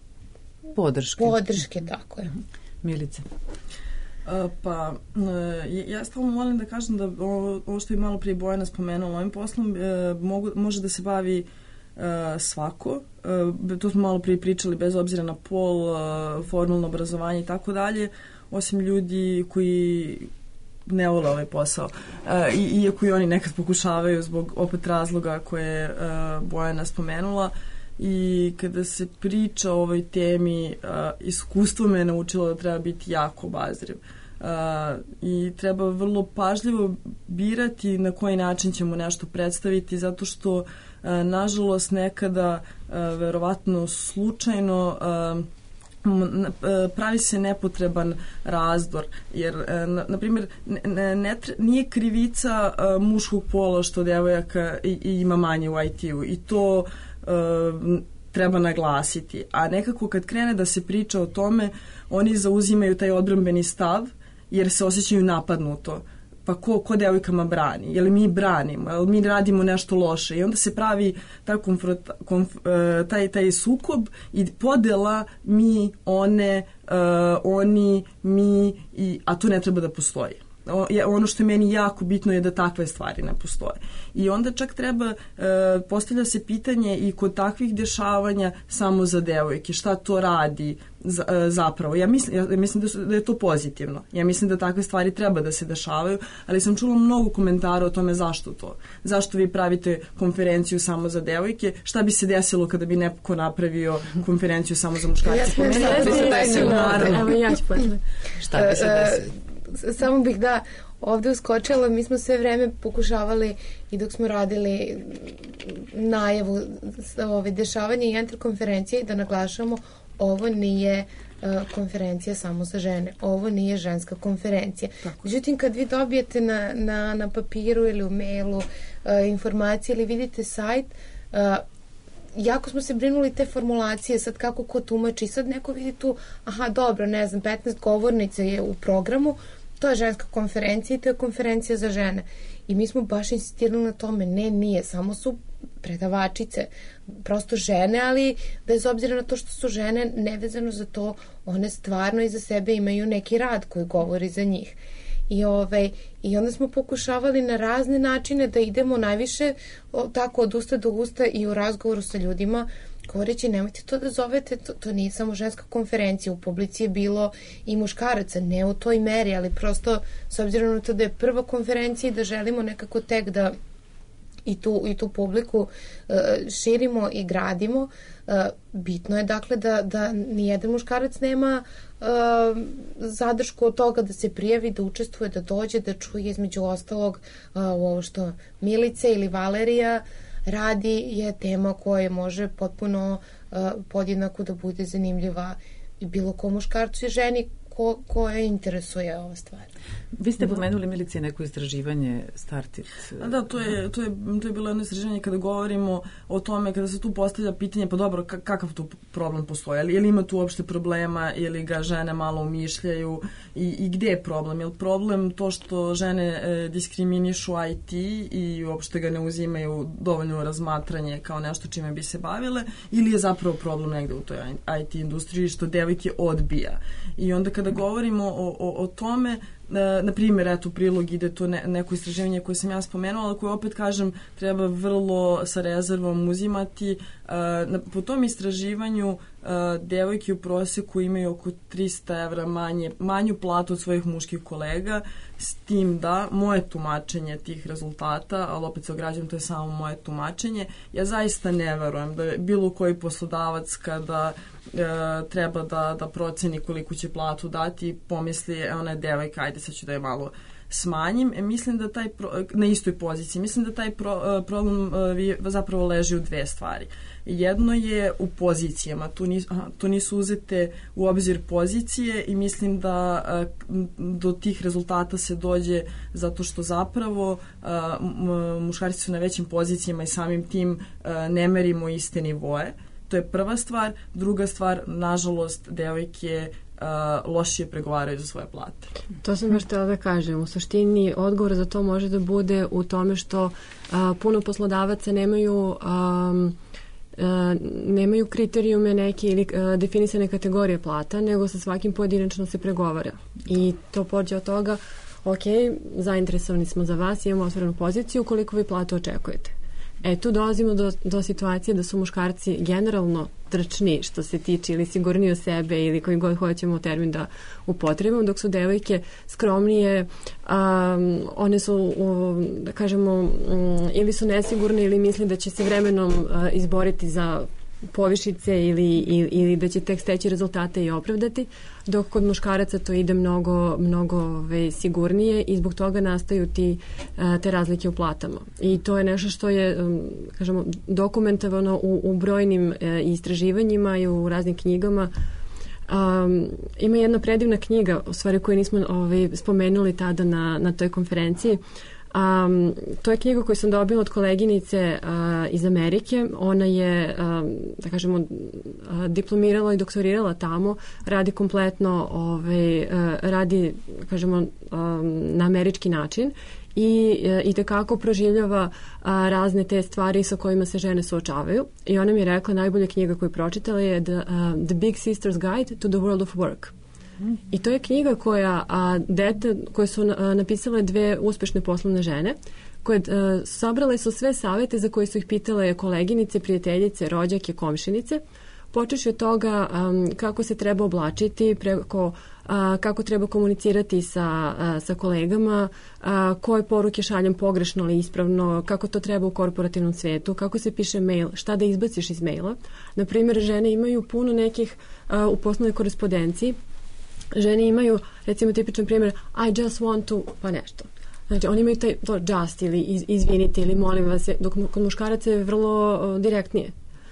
podrške. Podrške, tako je. Milice. Uh, pa, uh, ja stalno volim da kažem da ovo, ovo što je malo prije Bojana spomenula, ovim poslom uh, mogu, može da se bavi Uh, svako, uh, to smo malo prije pričali, bez obzira na pol, uh, formalno obrazovanje i tako dalje, osim ljudi koji ne vole ovaj posao. Uh, i, iako i oni nekad pokušavaju zbog opet razloga koje je uh, Bojana spomenula i kada se priča o ovoj temi, uh, iskustvo me je naučilo da treba biti jako obazriv. Uh, i treba vrlo pažljivo birati na koji način ćemo nešto predstaviti, zato što uh, nažalost nekada uh, verovatno slučajno uh, pravi se nepotreban razdor, jer na, na primjer ne, ne, nije krivica uh, muškog pola što devojaka i, i ima manje u I T-u i to uh, treba naglasiti, a nekako kad krene da se priča o tome, oni zauzimaju taj odbrambeni stav jer se osjećaju napadnuto. Pa ko, ko devojkama brani? Je li mi branimo? Je li mi radimo nešto loše? I onda se pravi taj, konfront, konf, taj, taj sukob i podela mi, one, uh, oni, mi, i, a to ne treba da postoji. O, ono što je meni jako bitno je da takve stvari ne postoje. I onda čak treba, e, postavlja se pitanje i kod takvih dešavanja samo za devojke, šta to radi za, e, zapravo. Ja mislim, ja mislim da, su, da je to pozitivno. Ja mislim da takve stvari treba da se dešavaju, ali sam čula mnogo komentara o tome zašto to. Zašto vi pravite konferenciju samo za devojke, šta bi se desilo kada bi neko napravio konferenciju samo za muškarce? Ja šta bi se desilo? Naravno. Evo ja ću početi. Šta bi se desilo? Samo bih da ovde uskočila, mi smo sve vreme pokušavali i dok smo radili najavu ove dešavanja i interkonferencije i da naglašamo ovo nije uh, konferencija samo za žene, ovo nije ženska konferencija. Tako. Međutim, kad vi dobijete na, na, na papiru ili u mailu uh, informacije ili vidite sajt, uh, jako smo se brinuli te formulacije, sad kako ko tumači, sad neko vidi tu, aha, dobro, ne znam, petnaest govornica je u programu, to je ženska konferencija i to je konferencija za žene. I mi smo baš insistirali na tome, ne, nije, samo su predavačice, prosto žene, ali bez obzira na to što su žene, nevezano za to, one stvarno iza sebe imaju neki rad koji govori za njih. I, ovaj, I onda smo pokušavali na razne načine da idemo najviše o, tako od usta do usta i u razgovoru sa ljudima govoreći nemojte to da zovete, to, to nije samo ženska konferencija, u publici je bilo i muškaraca, ne u toj meri, ali prosto s obzirom na to da je prva konferencija i da želimo nekako tek da i tu, i tu publiku uh, širimo i gradimo, uh, bitno je dakle da, da nijedan muškarac nema uh, zadršku od toga da se prijavi, da učestvuje, da dođe, da čuje između ostalog uh, u ovo što Milica ili Valerija radi je tema koja može potpuno uh, podjednako da bude zanimljiva i bilo ko muškarcu i ženi ko, koje interesuje ova stvar. Vi ste pomenuli, Milici, neko istraživanje Startit. Da, to je, to je, to je bilo jedno istraživanje kada govorimo o tome, kada se tu postavlja pitanje, pa dobro, kakav tu problem postoji, ali je li ima tu uopšte problema, ili ga žene malo umišljaju i, i gde je problem? Je li problem to što žene e, diskriminišu I T i uopšte ga ne uzimaju dovoljno razmatranje kao nešto čime bi se bavile, ili je zapravo problem negde u toj I T industriji što devojke odbija? I onda kada govorimo o, o, o tome, na primjer, eto, u prilog ide to ne, neko istraživanje koje sam ja spomenula, ali koje opet, kažem, treba vrlo sa rezervom uzimati. Na, po tom istraživanju devojke u proseku imaju oko trista evra manje, manju platu od svojih muških kolega, s tim da moje tumačenje tih rezultata, ali opet se ograđujem, to je samo moje tumačenje, ja zaista ne verujem da je bilo koji poslodavac kada e, treba da, da proceni koliko će platu dati, pomisli, e, ona je devojka, ajde sad ću da je malo smanjim. E, mislim da taj pro, na istoj poziciji, mislim da taj pro, problem e, zapravo leži u dve stvari. Jedno je u pozicijama, tu nisu, aha, tu nisu uzete u obzir pozicije i mislim da a, do tih rezultata se dođe zato što zapravo a, m, muškarci su na većim pozicijama i samim tim a, ne merimo iste nivoe. To je prva stvar. Druga stvar, nažalost, devojke Uh, lošije pregovaraju za svoje plate. To sam baš htjela da kažem. U suštini odgovor za to može da bude u tome što uh, puno poslodavaca nemaju um, uh, nemaju kriterijume neke ili uh, definisane kategorije plata, nego sa svakim pojedinačno se pregovara. I to pođe od toga, ok, zainteresovani smo za vas, imamo otvorenu poziciju, koliko vi platu očekujete. E, tu dolazimo do, do situacije da su muškarci generalno trčni što se tiče ili sigurniji o sebe ili koji god hoćemo termin da upotrebimo, dok su devojke skromnije, um, one su, um, da kažemo, um, ili su nesigurne ili misle da će se vremenom uh, izboriti za povišice ili, ili, ili da će tek steći rezultate i opravdati, dok kod muškaraca to ide mnogo, mnogo ve, sigurnije i zbog toga nastaju ti, te razlike u platama. I to je nešto što je, kažemo, dokumentovano u, u brojnim istraživanjima i u raznim knjigama. Um, ima jedna predivna knjiga, u stvari koju nismo ovaj, spomenuli tada na, na toj konferenciji. Um, to je knjiga koju sam dobila od koleginice uh, iz Amerike. Ona je, um, da kažemo, uh, diplomirala i doktorirala tamo, radi kompletno, ovaj, uh, radi, da kažemo, um, na američki način i uh, itekako proživljava uh, razne te stvari sa kojima se žene suočavaju. I ona mi je rekla, najbolja knjiga koju pročitala je The, uh, The Big Sister's Guide to the World of Work. I to je knjiga koja, a, dete, koje su a, napisale dve uspešne poslovne žene, koje a, sabrale su sve savete za koje su ih pitale koleginice, prijateljice, rođake, komšinice, počeši od toga a, kako se treba oblačiti, preko a, kako treba komunicirati sa, a, sa kolegama, a, koje poruke šaljem pogrešno ili ispravno, kako to treba u korporativnom svetu, kako se piše mail, šta da izbaciš iz maila. Naprimjer, žene imaju puno nekih a, u poslovnoj korespondenciji. Žene imaju, recimo, tipičan primjer, I just want to, pa nešto. Znači, oni imaju taj, to just ili iz, izvinite ili molim vas, dok kod muškaraca je vrlo uh, direktnije.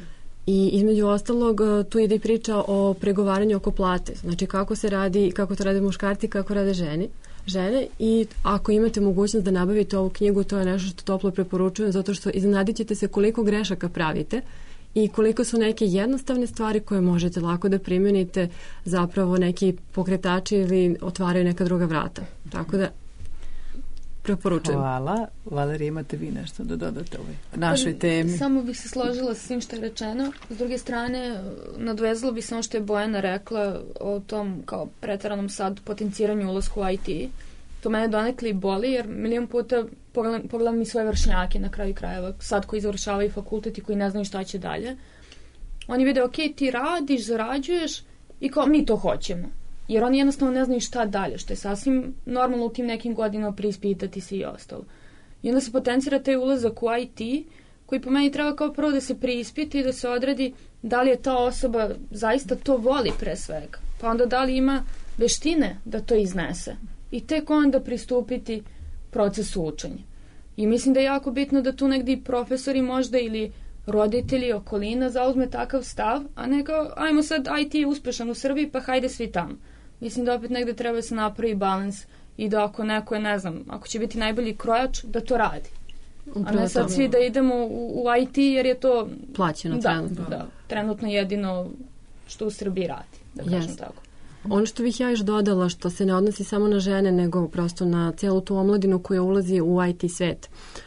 I između ostalog, uh, tu ide i priča o pregovaranju oko plate. Znači, kako se radi, kako to rade muškarci, kako rade žene. žene. I ako imate mogućnost da nabavite ovu knjigu, to je nešto što toplo preporučujem, zato što iznenadit ćete se koliko grešaka pravite i koliko su neke jednostavne stvari koje možete lako da primenite, zapravo neki pokretači ili otvaraju neka druga vrata. Tako da preporučujem. Hvala. Valerija, imate vi nešto da dodate ovoj našoj temi? Samo bih se složila sa svim što je rečeno. S druge strane, nadvezala bih se ono što je Bojana rekla o tom kao preteranom sad potenciranju ulasku u I T. To mene donekle i boli, jer milion puta pogledam, pogledam i svoje vršnjake na kraju krajeva, sad koji završavaju fakultet i koji ne znaju šta će dalje. Oni vide, ok, ti radiš, zarađuješ i kao mi to hoćemo. Jer oni jednostavno ne znaju šta dalje, što je sasvim normalno u tim nekim godinama preispitati se i ostalo. I onda se potencira taj ulazak u I T, koji po meni treba kao prvo da se preispita i da se odredi da li je ta osoba zaista to voli pre svega. Pa onda da li ima veštine da to iznese. I tek onda pristupiti procesu učenja. I mislim da je jako bitno da tu negdje profesori možda ili roditelji, okolina zauzme takav stav, a ne kao, ajmo sad, I T je uspešan u Srbiji, pa hajde svi tamo. mislim da opet negde treba da se napravi balans i da ako neko je, ne znam, ako će biti najbolji krojač, da to radi. A ne sad svi da idemo u, u I T jer je to plaćeno da, trenutno. Da, trenutno jedino što u Srbiji radi, da kažem yes. tako. Ono što bih ja još dodala, što se ne odnosi samo na žene, nego prosto na celu tu omladinu koja ulazi u I T svet.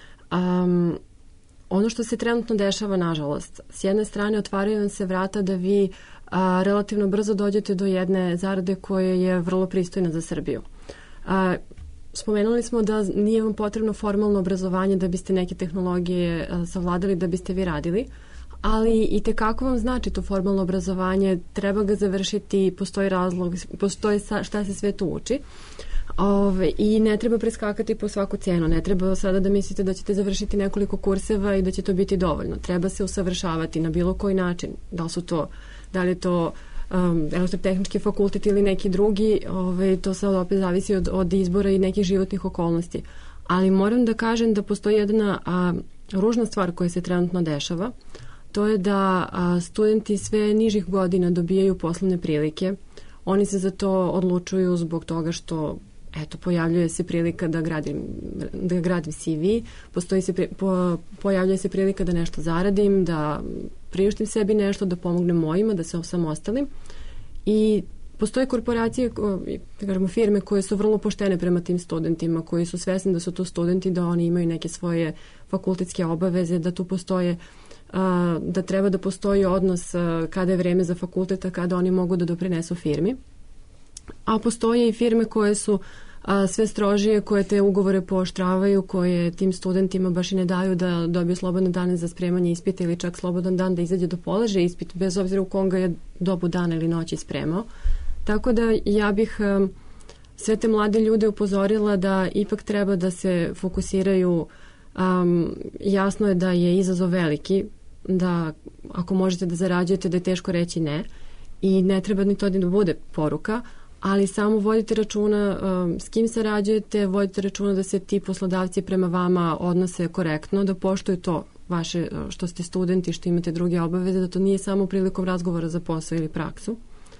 Um, ono što se trenutno dešava, nažalost, s jedne strane otvaraju vam se vrata da vi a, relativno brzo dođete do jedne zarade koja je vrlo pristojna za Srbiju. A, spomenuli smo da nije vam potrebno formalno obrazovanje da biste neke tehnologije a, savladali, da biste vi radili, ali i tekako vam znači to formalno obrazovanje, treba ga završiti, postoji razlog, postoji sa, šta se sve tu uči. Ove, i ne treba preskakati po svaku cenu, ne treba sada da mislite da ćete završiti nekoliko kurseva i da će to biti dovoljno. Treba se usavršavati na bilo koji način, da li su to, da li je to um, elektrotehnički fakultet ili neki drugi, ove, to sad opet zavisi od, od izbora i nekih životnih okolnosti. Ali moram da kažem da postoji jedna a, ružna stvar koja se trenutno dešava, to je da a, studenti sve nižih godina dobijaju poslovne prilike. Oni se za to odlučuju zbog toga što eto, pojavljuje se prilika da gradim, da gradim C V, postoji se, po, pojavljuje se prilika da nešto zaradim, da priuštim sebi nešto, da pomognem mojima, da se osamostalim. I postoje korporacije, da kažemo, firme koje su vrlo poštene prema tim studentima, koji su svesni da su to studenti, da oni imaju neke svoje fakultetske obaveze, da tu postoje da treba da postoji odnos kada je vreme za fakulteta, kada oni mogu da doprinesu firmi. A postoje i firme koje su a, sve strožije, koje te ugovore pooštravaju, koje tim studentima baš i ne daju da dobiju slobodne dane za spremanje ispita ili čak slobodan dan da izađe da polaže ispit, bez obzira u kom ga je dobu dana ili noći spremao. Tako da ja bih a, sve te mlade ljude upozorila da ipak treba da se fokusiraju. Um, jasno je da je izazov veliki, da ako možete da zarađujete da je teško reći ne i ne treba ni to da bude poruka, ali samo vodite računa um, s kim sarađujete, vodite računa da se ti poslodavci prema vama odnose korektno, da poštuju to vaše što ste studenti, što imate druge obaveze, da to nije samo prilikom razgovora za posao ili praksu.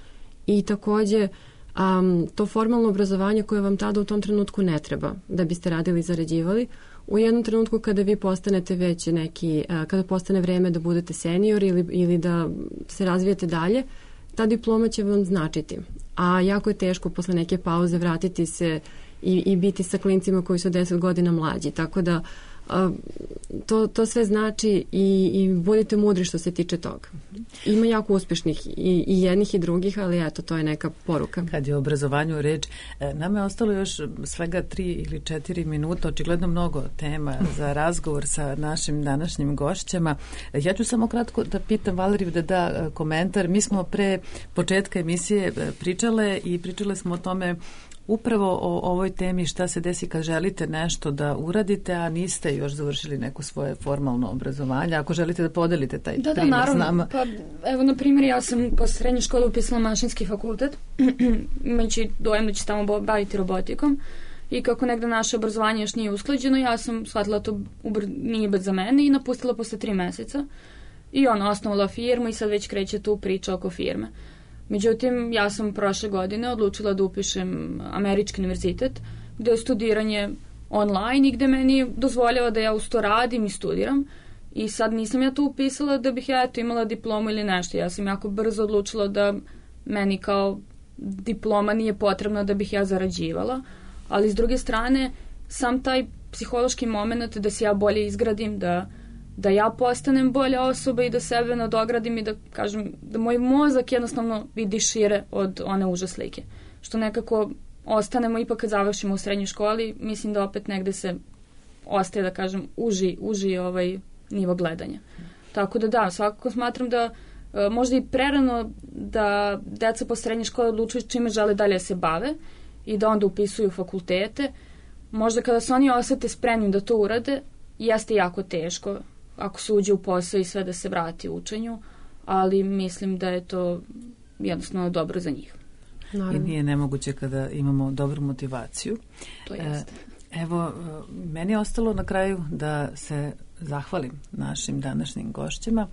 I takođe um, to formalno obrazovanje koje vam tada u tom trenutku ne treba da biste radili i zarađivali, u jednom trenutku kada vi postanete već neki, kada postane vreme da budete senior ili, ili da se razvijete dalje, ta diploma će vam značiti. A jako je teško posle neke pauze vratiti se i, i biti sa klincima koji su deset godina mlađi. Tako da a, to, to sve znači i, i budite mudri što se tiče toga. Ima jako uspešnih i, i jednih i drugih, ali eto, to je neka poruka. Kad je o obrazovanju reč, nama je ostalo još svega tri ili četiri minuta, očigledno mnogo tema za razgovor sa našim današnjim gošćama. Ja ću samo kratko da pitam Valeriju da da komentar. Mi smo pre početka emisije pričale i pričale smo o tome upravo o ovoj temi šta se desi kad želite nešto da uradite, a niste još završili neko svoje formalno obrazovanje. Ako želite da podelite taj da, primjer da, s nama. Pa, evo, na primjer, ja sam posle srednje škole upisala mašinski fakultet, imajući dojem da će tamo baviti robotikom. I kako negde naše obrazovanje još nije usklađeno, ja sam shvatila to ubr, nije bez za mene i napustila posle tri meseca. I ona osnovala firmu i sad već kreće tu priča oko firme. Međutim, ja sam prošle godine odlučila da upišem američki univerzitet, gde je studiranje online i gde meni dozvoljava da ja uz to radim i studiram. I sad nisam ja to upisala da bih ja eto imala diplomu ili nešto. Ja sam jako brzo odlučila da meni kao diploma nije potrebna da bih ja zarađivala. Ali s druge strane, sam taj psihološki moment da se ja bolje izgradim, da da ja postanem bolja osoba i da sebe nadogradim i da kažem da moj mozak jednostavno vidi šire od one užas slike. Što nekako ostanemo ipak kad završimo u srednjoj školi, mislim da opet negde se ostaje, da kažem, uži, uži ovaj nivo gledanja. Tako da da, svakako smatram da e, možda i prerano da deca po srednjoj školi odlučuju čime žele dalje se bave i da onda upisuju fakultete. Možda kada se oni osete spremni da to urade, jeste jako teško ako se uđe u posao i sve da se vrati u učenju, ali mislim da je to jednostavno dobro za njih. Naravno. I nije nemoguće kada imamo dobru motivaciju. To jeste. Evo, meni je ostalo na kraju da se zahvalim našim današnjim gošćima.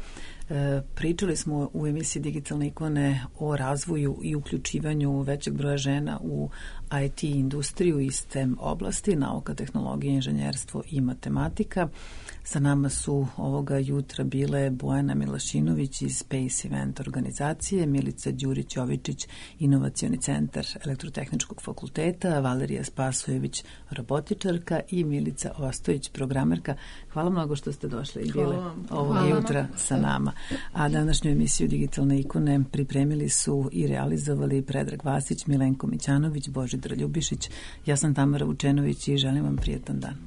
E, pričali smo u emisiji Digitalne ikone o razvoju i uključivanju većeg broja žena u I T industriju i STEM oblasti, nauka, tehnologija, inženjerstvo i matematika. Sa nama su ovoga jutra bile Bojana Milašinović iz Space Event organizacije, Milica Đurić-Jovičić, Inovacioni centar Elektrotehničkog fakulteta, Valerija Spasojević, robotičarka i Milica Ostojić, programerka. Hvala mnogo što ste došli i bile ovoga jutra sa nama. A današnju emisiju Digitalne ikone pripremili su i realizovali Predrag Vasić, Milenko Mićanović, Božidar Ljubišić. Ja sam Tamara Vučenović i želim vam prijetan dan.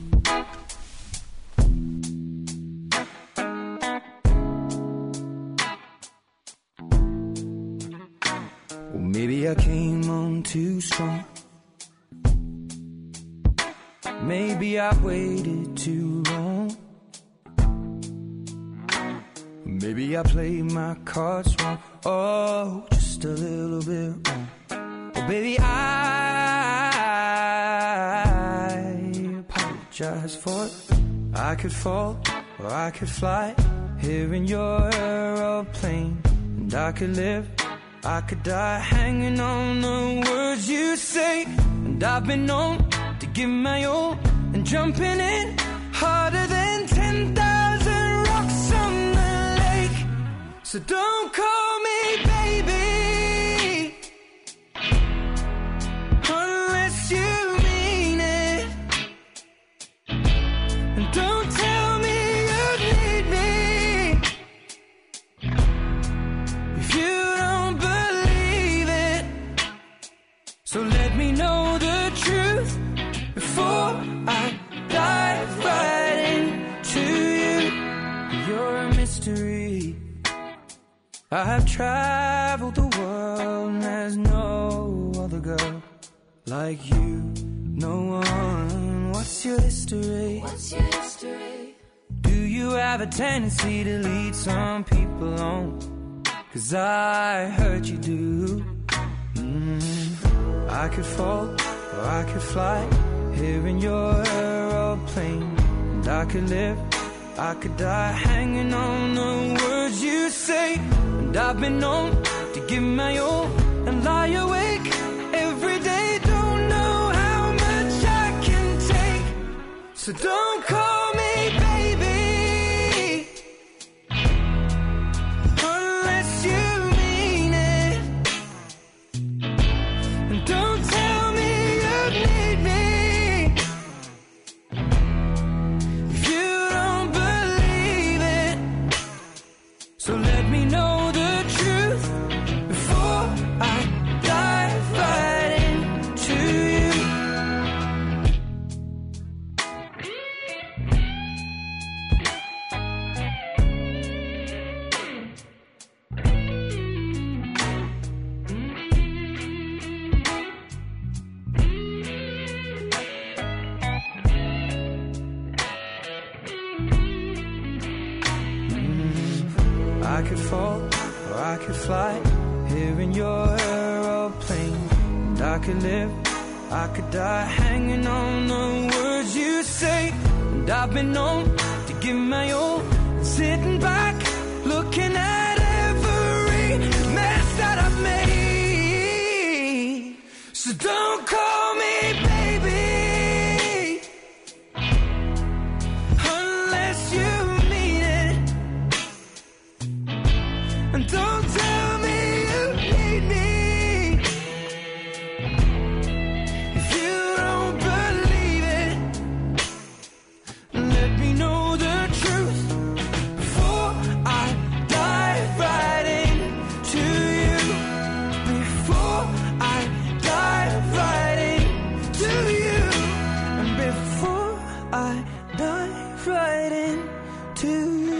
Maybe I came on too strong. Maybe I waited too long. Maybe I played my cards wrong. Oh, just a little bit wrong. Oh, baby, I apologize for it. I could fall or I could fly here in your aeroplane, and I could live, I could die hanging on the words you say. And I've been known to give my all and jumping in harder than ten thousand rocks on the lake. So don't call me baby unless you mean it. And don't tell me you need me if you don't believe it. So let me know the truth before I dive right into you. You're a mystery. I've traveled the world and there's no other girl like you. No one. What's your history? What's your history? Do you have a tendency to lead some people on? 'Cause I heard you do. Mm. I could fall or I could fly here in your aeroplane, and I could live, I could die hanging on the words you say. And I've been known to give my all and lie awake every day. Don't know how much I can take. So don't call me baby unless you mean it. And don't tell me you need me if you don't believe it. So let me know the truth before I dive right into you. I could fall or I could fly here in your aeroplane, and I could live, I could die hanging on the words you say. And I've been known to give my all, sitting back looking at every mess that I've made. So don't call me baby unless you mean it. And don't tell me you need me if you don't believe it. Let me know the truth before I dive right into you. Before I dive right into you. And before I dive right into you.